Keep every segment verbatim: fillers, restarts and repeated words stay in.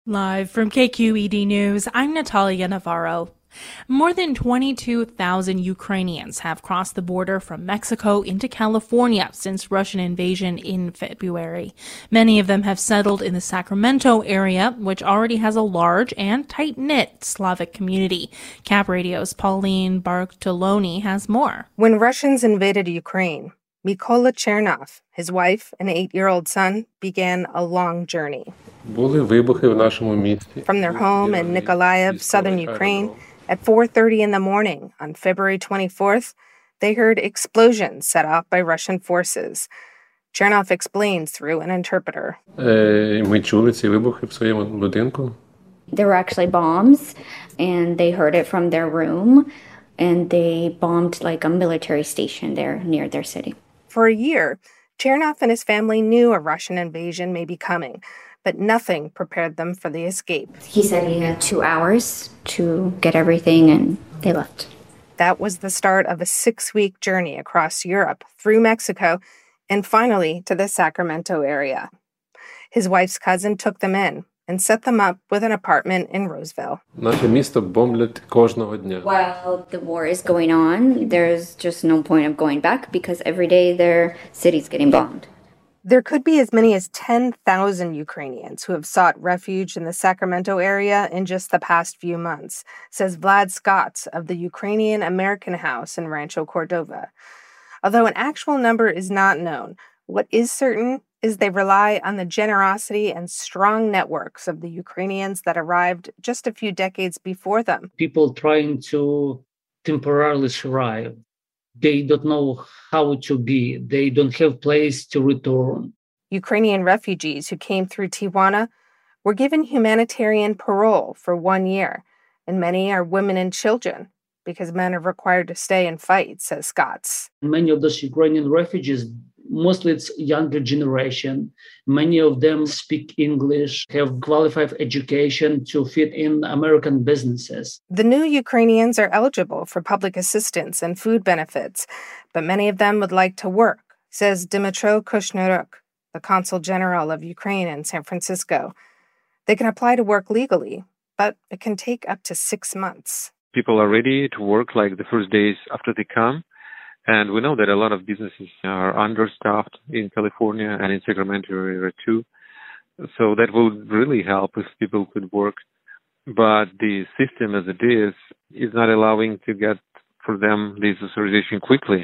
Live from K Q E D News, I'm Natalia Navarro. More than twenty-two thousand Ukrainians have crossed the border from Mexico into California since Russian invasion in February. Many of them have settled in the Sacramento area, which already has a large and tight-knit Slavic community. Cap Radio's Pauline Bartoloni has more. When Russians invaded Ukraine, Mykola Chernov, his wife, and eight-year-old son began a long journey. From their home in Nikolaev, southern Ukraine, at four thirty in the morning on February twenty-fourth, they heard explosions set off by Russian forces. Chernov explains through an interpreter. There were actually bombs, and they heard it from their room, and they bombed like a military station there near their city. For a year, Chernov and his family knew a Russian invasion may be coming, but nothing prepared them for the escape. He said he had two hours to get everything, and they left. That was the start of a six-week journey across Europe, through Mexico, and finally to the Sacramento area. His wife's cousin took them in and set them up with an apartment in Roseville. While the war is going on, there's just no point of going back because every day their city's getting bombed. There could be as many as ten thousand Ukrainians who have sought refuge in the Sacramento area in just the past few months, says Vlad Scotts of the Ukrainian American House in Rancho Cordova. Although an actual number is not known, what is certain is they rely on the generosity and strong networks of the Ukrainians that arrived just a few decades before them. People trying to temporarily survive. They don't know how to be. They don't have place to return. Ukrainian refugees who came through Tijuana were given humanitarian parole for one year, and many are women and children because men are required to stay and fight, says Scotts. Many of those Ukrainian refugees, mostly it's younger generation. Many of them speak English, have qualified education to fit in American businesses. The new Ukrainians are eligible for public assistance and food benefits, but many of them would like to work, says Dmytro Kushniruk, the Consul General of Ukraine in San Francisco. They can apply to work legally, but it can take up to six months. People are ready to work like the first days after they come. And we know that a lot of businesses are understaffed in California and in Sacramento area too. So that will really help if people could work. But the system as it is, is not allowing to get for them this authorization quickly.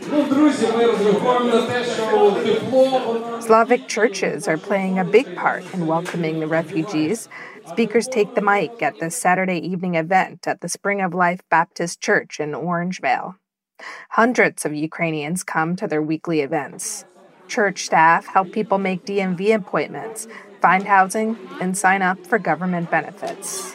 Slavic churches are playing a big part in welcoming the refugees. Speakers take the mic at this Saturday evening event at the Spring of Life Baptist Church in Orangevale. Hundreds of Ukrainians come to their weekly events. Church staff help people make D M V appointments, find housing, and sign up for government benefits.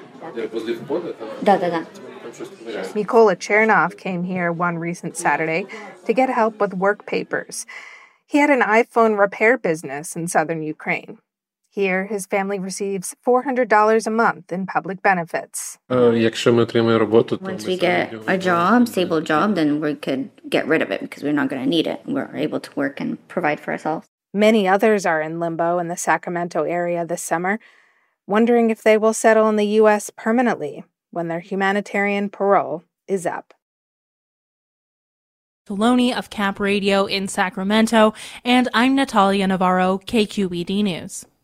Mykola Chernov came here one recent Saturday to get help with work papers. He had an iPhone repair business in southern Ukraine. Here, his family receives four hundred dollars a month in public benefits. Once we get a job, stable job, then we could get rid of it because we're not going to need it. We're able to work and provide for ourselves. Many others are in limbo in the Sacramento area this summer, wondering if they will settle in the U S permanently when their humanitarian parole is up. Bartoloni of Cap Radio in Sacramento, and I'm Natalia Navarro, K Q E D News.